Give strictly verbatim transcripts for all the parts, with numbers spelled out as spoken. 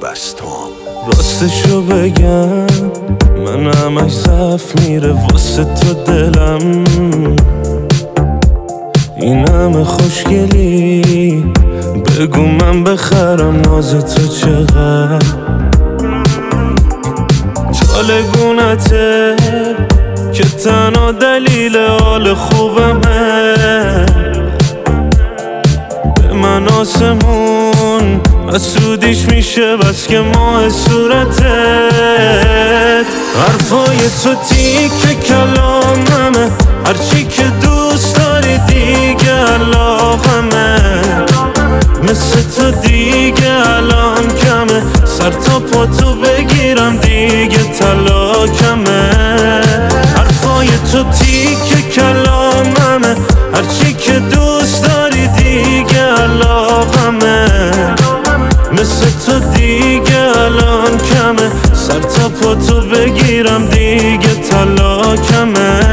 بس تو هم راستشو بگم من همش ضعف میره واسه تو دلم، این همه خوشگلی بگو من بخرم ناز تو چقدر چالگونته که تنها دلیل حال خوبمه. به من آسمون حسودیش میشه بس که ماه صورتت، حرفای تو تیک کلاممه، هرچی که دوست داری دیگه علاقمه، مثل تو دیگه الان کمه، سر تا پا تو بگیرم دیگه طلاقمه. حرفای تو تیک کلاممه، هرچی که دوست داری دیگه علاقمه، مثل تو دیگه الان کمه، سر تا پا تو بگیرم دیگه طلاقمه.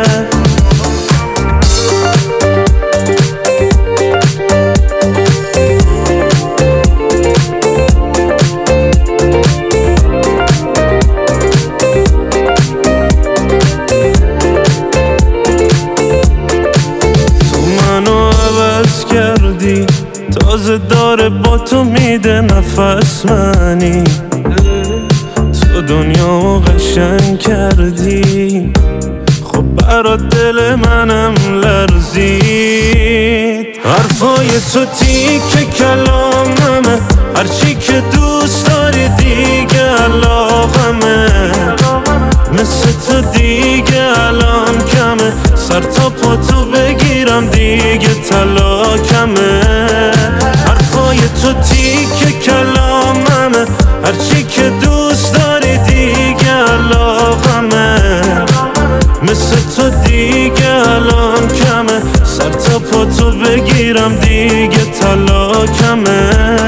تازه داره با تو میده نفس منی، تو دنیا قشنگ کردی، خب برات دل منم لرزید. حرفای تو تیک کلاممه، هرچی که دوست داری دیگه علاقمه، مثل تو دیگه الان کمه، سر تا پا تو بگیرم دیگه طلاقمه. حرفای تو تیک کلاممه، هرچی که دوست داری دیگه علاقمه، مثل تو دیگه الان کمه، سر تا پا تو بگیرم دیگه طلاقمه.